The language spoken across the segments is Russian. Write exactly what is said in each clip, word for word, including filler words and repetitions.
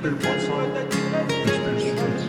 Теперь пацан, теперь сейчас.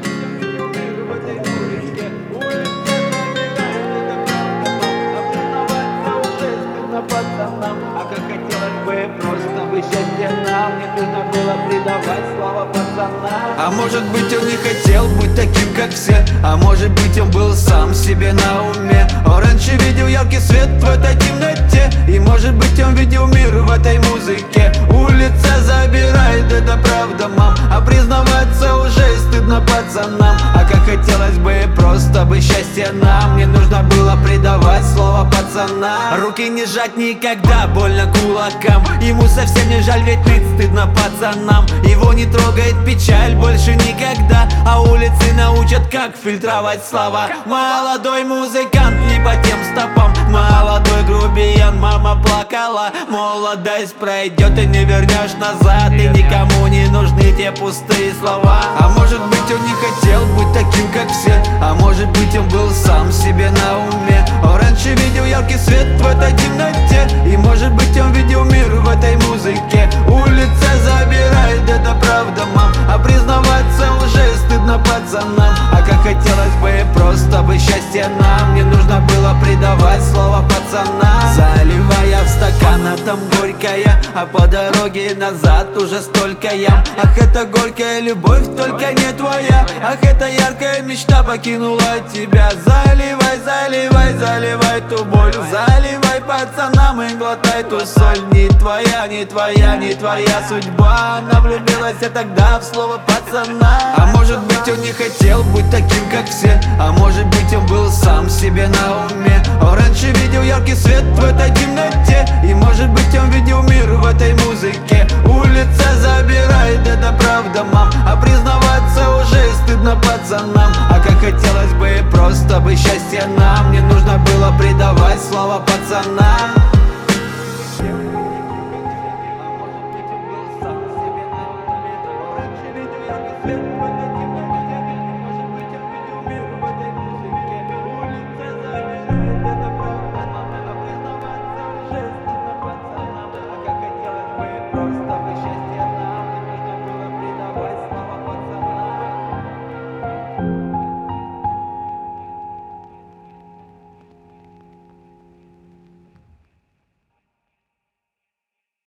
Пацанам, а как хотелось бы просто бы счастье нам, не нужно было предавать слова пацанам. А может быть он не хотел быть таким как все, а может быть он был сам себе на уме. Он раньше видел яркий свет в этой темноте, и может быть он видел мир в этой музыке. Улица забирает, это правда, мам, а признаваться уже стыдно пацанам. А как хотелось бы просто бы счастье нам, не нужно было предавать слово пацана. Руки не сжать никогда, больно кулакам, ему совсем не жаль, ведь ныть стыдно пацанам. Его не трогает печаль больше никогда, а улицы научат, как фильтровать слова. Молодой музыкант не по тем стопам, молодой грубиян, мама плакала. Молодость пройдет и не вернешь назад, и никому не нужны те пустые слова. А может быть он не хотел быть таким как все, а может быть он был сам себе на уме. Он раньше видел яркий свет в этой темноте, и может быть он видел мир в этой музыке. Улица забирает, это правда, мам, а признаваться уже стыдно пацанам. А как хотелось бы просто бы счастье нам, не нужно было предавать слово пацана. Заливая в стакан, а там горькая, а по дороге назад уже столько ям. Ах, это горькая любовь, только не твоя, ах, это яркая мечта покинула тебя. Заливай, заливай, заливай ту боль, заливай пацанам и глотай ту соль. Не твоя, не твоя, не твоя судьба, она влюбилась я тогда в слово пацана. А может быть он не хотел быть таким как все, а может быть он был сам себе на уме. Он раньше видел яркий свет в этой темноте, и может быть он видел мир в этой музыке. Улица забирает, это правда, мам, а признаваться уже стыдно пацанам. А как хотелось бы просто бы счастье нам, не нужно было предавать слово пацанам.